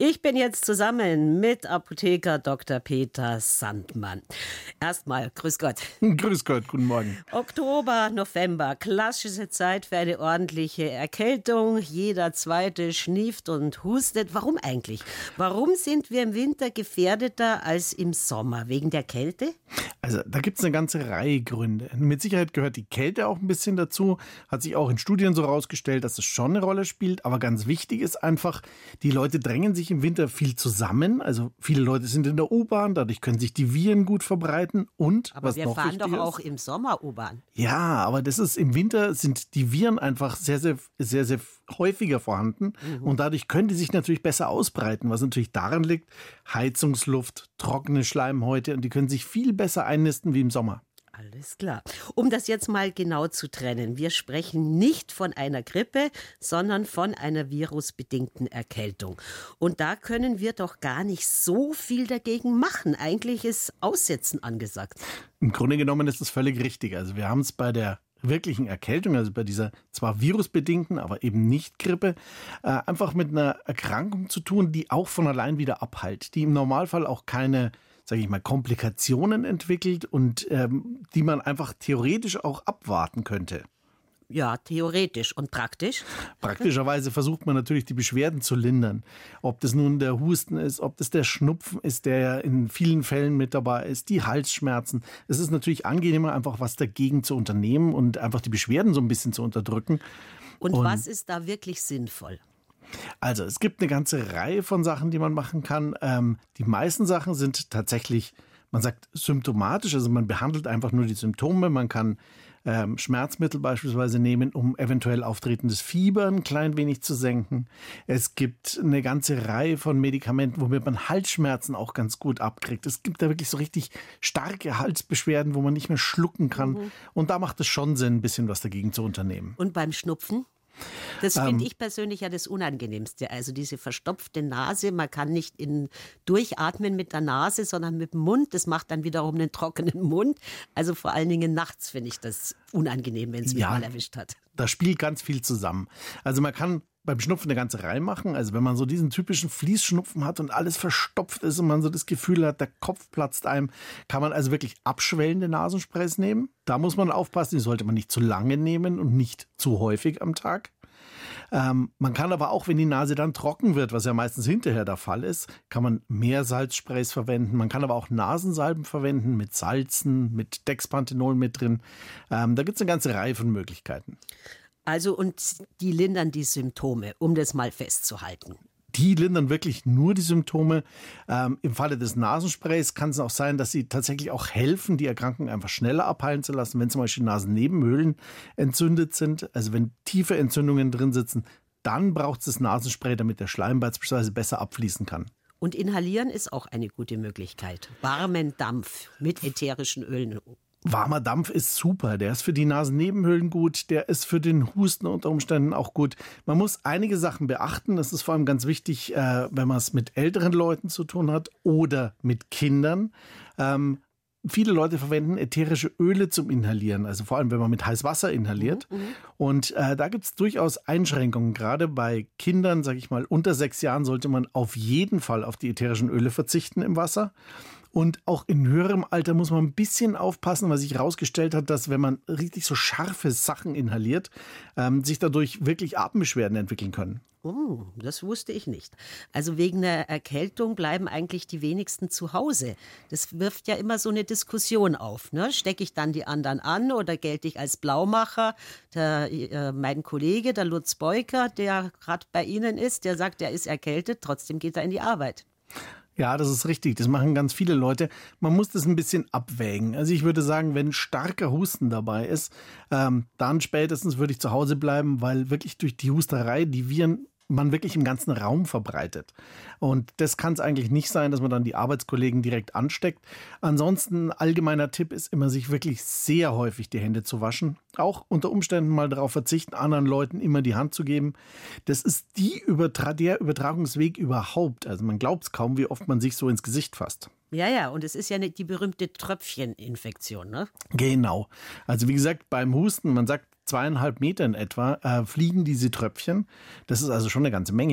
Ich bin jetzt zusammen mit Apotheker Dr. Peter Sandmann. Erstmal, grüß Gott. Grüß Gott, guten Morgen. Oktober, November, klassische Zeit für eine ordentliche Erkältung. Jeder Zweite schnieft und hustet. Warum eigentlich? Warum sind wir im Winter gefährdeter als im Sommer? Wegen der Kälte? Also da gibt es eine ganze Reihe Gründe. Mit Sicherheit gehört die Kälte auch ein bisschen dazu. Hat sich auch in Studien so rausgestellt, dass es schon eine Rolle spielt. Aber ganz wichtig ist einfach, die Leute drängen sich im Winter viel zusammen. Also viele Leute sind in der U-Bahn, dadurch können sich die Viren gut verbreiten. Und aber was wir noch fahren wichtig doch ist, auch im Sommer U-Bahn. Ja, aber das ist im Winter sind die Viren einfach sehr häufiger vorhanden. Und dadurch können die sich natürlich besser ausbreiten, was natürlich daran liegt, Heizungsluft, trockene Schleimhäute, und die können sich viel besser einnisten wie im Sommer. Alles klar. Um das jetzt mal genau zu trennen. Wir sprechen nicht von einer Grippe, sondern von einer virusbedingten Erkältung. Und da können wir doch gar nicht so viel dagegen machen. Eigentlich ist Aussetzen angesagt. Im Grunde genommen ist das völlig richtig. Also wir haben es bei der wirklichen Erkältung, also bei dieser zwar virusbedingten, aber eben nicht Grippe, einfach mit einer Erkrankung zu tun, die auch von allein wieder abheilt, die im Normalfall auch keine, sage ich mal, Komplikationen entwickelt und die man einfach theoretisch auch abwarten könnte. Ja, theoretisch. Und praktisch? Praktischerweise versucht man natürlich, die Beschwerden zu lindern. Ob das nun der Husten ist, ob das der Schnupfen ist, der ja in vielen Fällen mit dabei ist, die Halsschmerzen. Es ist natürlich angenehmer, einfach was dagegen zu unternehmen und einfach die Beschwerden so ein bisschen zu unterdrücken. Und was ist da wirklich sinnvoll? Also es gibt eine ganze Reihe von Sachen, die man machen kann. Die meisten Sachen sind tatsächlich, man sagt symptomatisch, also man behandelt einfach nur die Symptome. Man kann Schmerzmittel beispielsweise nehmen, um eventuell auftretendes Fieber ein klein wenig zu senken. Es gibt eine ganze Reihe von Medikamenten, womit man Halsschmerzen auch ganz gut abkriegt. Es gibt da wirklich so richtig starke Halsbeschwerden, wo man nicht mehr schlucken kann. Und da macht es schon Sinn, ein bisschen was dagegen zu unternehmen. Und beim Schnupfen? Das finde ich persönlich ja das Unangenehmste. Also diese verstopfte Nase, man kann nicht durchatmen mit der Nase, sondern mit dem Mund. Das macht dann wiederum einen trockenen Mund. Also vor allen Dingen nachts finde ich das unangenehm, wenn es mich mal erwischt hat. Da spielt ganz viel zusammen. Also man kann beim Schnupfen eine ganze Reihe machen. Also wenn man so diesen typischen Fließschnupfen hat und alles verstopft ist und man so das Gefühl hat, der Kopf platzt einem, kann man also wirklich abschwellende Nasensprays nehmen. Da muss man aufpassen, die sollte man nicht zu lange nehmen und nicht zu häufig am Tag. Man kann aber auch, wenn die Nase dann trocken wird, was ja meistens hinterher der Fall ist, kann man Meersalzsprays verwenden. Man kann aber auch Nasensalben verwenden mit Salzen, mit Dexpanthenol mit drin. Da gibt es eine ganze Reihe von Möglichkeiten. Also und die lindern die Symptome, um das mal festzuhalten. Die lindern wirklich nur die Symptome. Im Falle des Nasensprays kann es auch sein, dass sie tatsächlich auch helfen, die Erkrankung einfach schneller abheilen zu lassen, wenn zum Beispiel Nasennebenhöhlen entzündet sind. Also wenn tiefe Entzündungen drin sitzen, dann braucht es das Nasenspray, damit der Schleim beispielsweise besser abfließen kann. Und inhalieren ist auch eine gute Möglichkeit. Warmen Dampf mit ätherischen Ölen. Warmer Dampf ist super, der ist für die Nasennebenhöhlen gut, der ist für den Husten unter Umständen auch gut. Man muss einige Sachen beachten, das ist vor allem ganz wichtig, wenn man es mit älteren Leuten zu tun hat oder mit Kindern. Viele Leute verwenden ätherische Öle zum Inhalieren, also vor allem, wenn man mit Heißwasser inhaliert. Und da gibt es durchaus Einschränkungen. Gerade bei Kindern, sage ich mal, unter 6 Jahren sollte man auf jeden Fall auf die ätherischen Öle verzichten im Wasser. Und auch in höherem Alter muss man ein bisschen aufpassen, weil sich herausgestellt hat, dass wenn man richtig so scharfe Sachen inhaliert, sich dadurch wirklich Atembeschwerden entwickeln können. Oh, das wusste ich nicht. Also wegen der Erkältung bleiben eigentlich die wenigsten zu Hause. Das wirft ja immer so eine Diskussion auf. Ne? Stecke ich dann die anderen an oder gelte ich als Blaumacher? Mein Kollege, der Lutz Beuker, der gerade bei Ihnen ist, der sagt, er ist erkältet, trotzdem geht er in die Arbeit. Ja, das ist richtig. Das machen ganz viele Leute. Man muss das ein bisschen abwägen. Also ich würde sagen, wenn starker Husten dabei ist, dann spätestens würde ich zu Hause bleiben, weil wirklich durch die Husterei die Viren man wirklich im ganzen Raum verbreitet. Und das kann es eigentlich nicht sein, dass man dann die Arbeitskollegen direkt ansteckt. Ansonsten, allgemeiner Tipp ist immer, sich wirklich sehr häufig die Hände zu waschen. Auch unter Umständen mal darauf verzichten, anderen Leuten immer die Hand zu geben. Das ist der Übertragungsweg überhaupt. Also man glaubt es kaum, wie oft man sich so ins Gesicht fasst. Ja, und es ist ja die berühmte Tröpfcheninfektion, ne? Genau. Also wie gesagt, beim Husten, man sagt 2,5 Meter in etwa, fliegen diese Tröpfchen. Das ist also schon eine ganze Menge.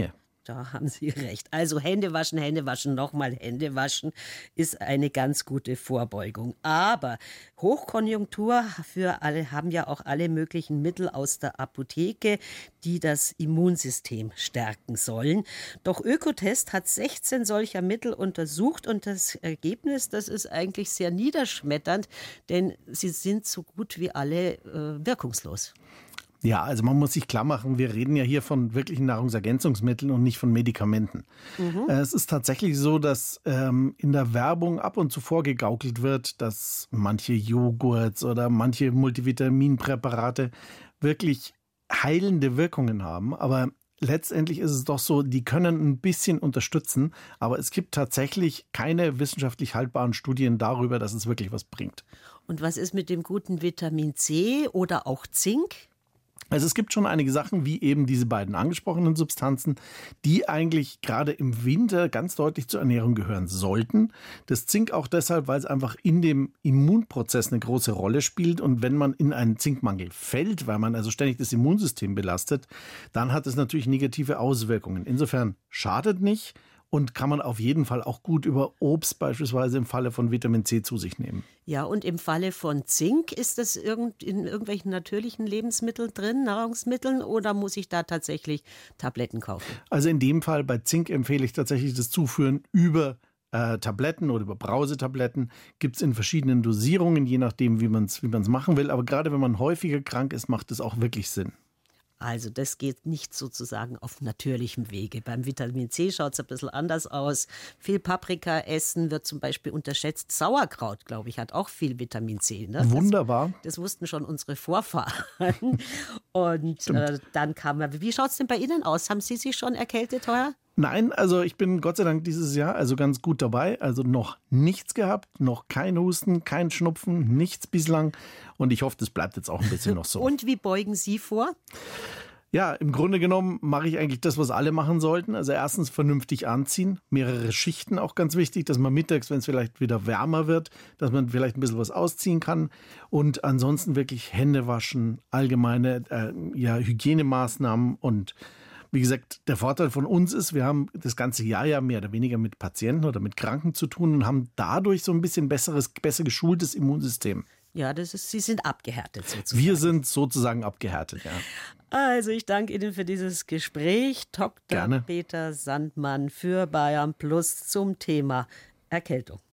Da haben Sie recht. Also Hände waschen, nochmal Hände waschen ist eine ganz gute Vorbeugung. Aber Hochkonjunktur für alle haben ja auch alle möglichen Mittel aus der Apotheke, die das Immunsystem stärken sollen. Doch Ökotest hat 16 solcher Mittel untersucht und das Ergebnis, das ist eigentlich sehr niederschmetternd, denn sie sind so gut wie alle wirkungslos. Ja, also man muss sich klar machen, wir reden ja hier von wirklichen Nahrungsergänzungsmitteln und nicht von Medikamenten. Es ist tatsächlich so, dass in der Werbung ab und zu vorgegaukelt wird, dass manche Joghurts oder manche Multivitaminpräparate wirklich heilende Wirkungen haben. Aber letztendlich ist es doch so, die können ein bisschen unterstützen, aber es gibt tatsächlich keine wissenschaftlich haltbaren Studien darüber, dass es wirklich was bringt. Und was ist mit dem guten Vitamin C oder auch Zink? Also es gibt schon einige Sachen, wie eben diese beiden angesprochenen Substanzen, die eigentlich gerade im Winter ganz deutlich zur Ernährung gehören sollten. Das Zink auch deshalb, weil es einfach in dem Immunprozess eine große Rolle spielt. Und wenn man in einen Zinkmangel fällt, weil man also ständig das Immunsystem belastet, dann hat es natürlich negative Auswirkungen. Insofern schadet nicht und kann man auf jeden Fall auch gut über Obst beispielsweise im Falle von Vitamin C zu sich nehmen. Ja, und im Falle von Zink, ist das in irgendwelchen natürlichen Lebensmitteln drin, Nahrungsmitteln, oder muss ich da tatsächlich Tabletten kaufen? Also in dem Fall bei Zink empfehle ich tatsächlich das Zuführen über Tabletten oder über Brausetabletten. Gibt es in verschiedenen Dosierungen, je nachdem, wie man es machen will. Aber gerade wenn man häufiger krank ist, macht es auch wirklich Sinn. Also das geht nicht sozusagen auf natürlichem Wege. Beim Vitamin C schaut es ein bisschen anders aus. Viel Paprika essen wird zum Beispiel unterschätzt. Sauerkraut, glaube ich, hat auch viel Vitamin C. Ne? Wunderbar. Das wussten schon unsere Vorfahren. Und dann kam er. Wie schaut es denn bei Ihnen aus? Haben Sie sich schon erkältet heuer? Nein, also ich bin Gott sei Dank dieses Jahr also ganz gut dabei. Also noch nichts gehabt, noch kein Husten, kein Schnupfen, nichts bislang. Und ich hoffe, das bleibt jetzt auch ein bisschen noch so. Und wie beugen Sie vor? Ja, im Grunde genommen mache ich eigentlich das, was alle machen sollten. Also erstens vernünftig anziehen, mehrere Schichten auch ganz wichtig, dass man mittags, wenn es vielleicht wieder wärmer wird, dass man vielleicht ein bisschen was ausziehen kann. Und ansonsten wirklich Hände waschen, allgemeine Hygienemaßnahmen. Und wie gesagt, der Vorteil von uns ist, wir haben das ganze Jahr ja mehr oder weniger mit Patienten oder mit Kranken zu tun und haben dadurch so ein bisschen besser geschultes Immunsystem. Ja, Sie sind abgehärtet sozusagen. Wir sind sozusagen abgehärtet, ja. Also ich danke Ihnen für dieses Gespräch. Dr. Gerne. Peter Sandmann für Bayern Plus zum Thema Erkältung.